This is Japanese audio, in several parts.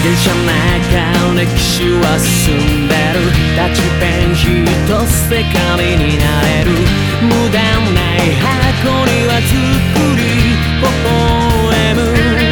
車中歴史は進んでる。タッチペン一つで紙になれる。無駄ない箱には作り微笑む。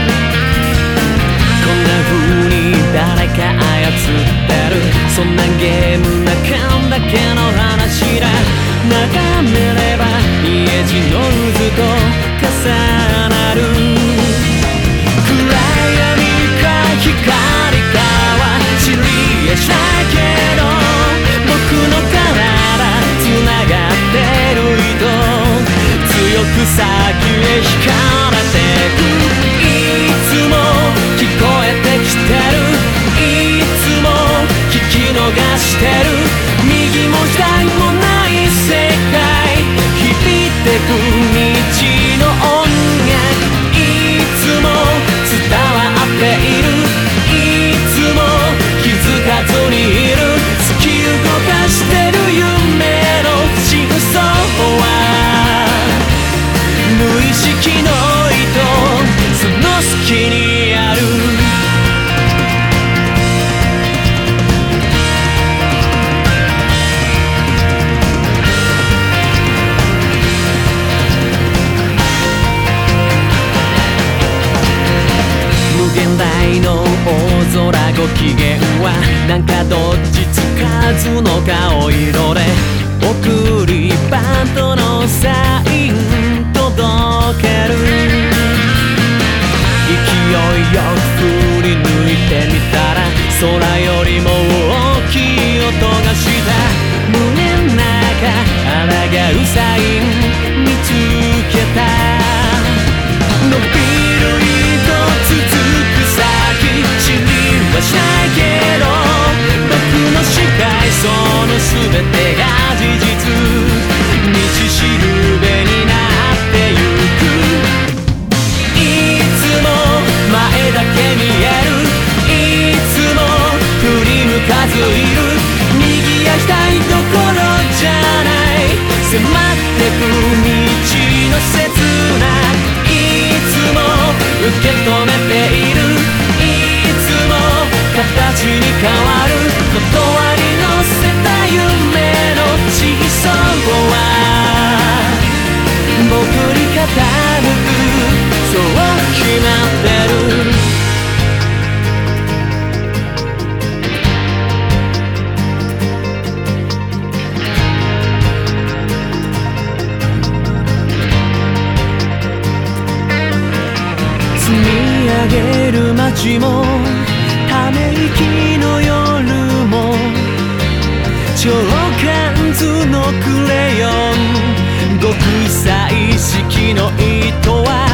こんな風に誰か操ってる。そんなゲームなかんだけの話だ。眺めれば家路の渦と重なる。暗闇か光かは知りえないけど、僕の体つながってる糸、強く先へ惹かれてく。いつも聞こえてきてる。いつも聞き逃してる。右も左もない世界、響いてく道の音楽。いつも伝わっている。いつも気づかずにいる。突き動かしてる夢の真相は無意識の糸、その隙にある。現代の大空ご機嫌はなんかどっちつかずの顔色で、送りバントのサイン届ける。勢いよく振り抜いてみたら、空よりも大きい音がした。胸の中抗うサイン見つけた。伸びる糸続く先、知りはしないけど、僕の視界その全てが事実。道しるべになってゆく。いつも前だけ見える。いつも振り向かずいる。右や左どころじゃない、迫ってく道の切な。いつも受け止めている。いつも形に変わる。言葉に乗せた夢の真相は僕に傾く。そう決まってる。積み上げる街もため息の夜も、超感図のクレヨン、極彩色の糸は